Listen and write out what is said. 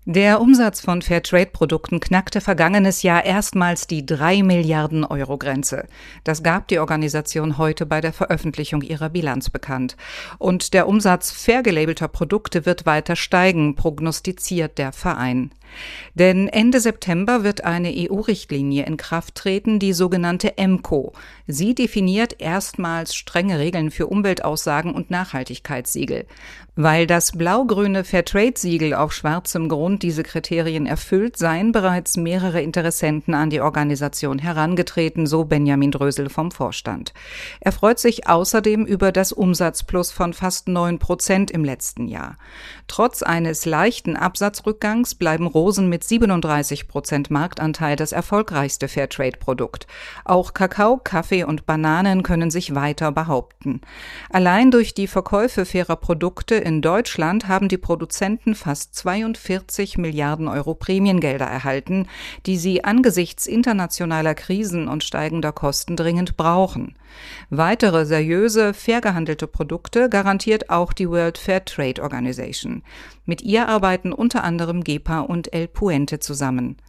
Der Umsatz von Fairtrade-Produkten knackte vergangenes Jahr erstmals die 3 Milliarden Euro Grenze. Das gab die Organisation heute bei der Veröffentlichung ihrer Bilanz bekannt. Und der Umsatz fair gelabelter Produkte wird weiter steigen, prognostiziert der Verein. Denn Ende September wird eine EU-Richtlinie in Kraft treten, die sogenannte EMCO. Sie definiert erstmals strenge Regeln für Umweltaussagen und Nachhaltigkeitssiegel. Weil das blau-grüne Fairtrade-Siegel auf schwarzem Grund diese Kriterien erfüllt, seien bereits mehrere Interessenten an die Organisation herangetreten, so Benjamin Drösel vom Vorstand. Er freut sich außerdem über das Umsatzplus von fast 9% im letzten Jahr. Trotz eines leichten Absatzrückgangs bleiben Rosen mit 37% Marktanteil das erfolgreichste Fairtrade-Produkt. Auch Kakao, Kaffee und Bananen können sich weiter behaupten. Allein durch die Verkäufe fairer Produkte in Deutschland haben die Produzenten fast 42 Milliarden Euro Prämiengelder erhalten, die sie angesichts internationaler Krisen und steigender Kosten dringend brauchen. Weitere seriöse, fair gehandelte Produkte garantiert auch die World Fair Trade Organization. Mit ihr arbeiten unter anderem GEPA und El Puente zusammen.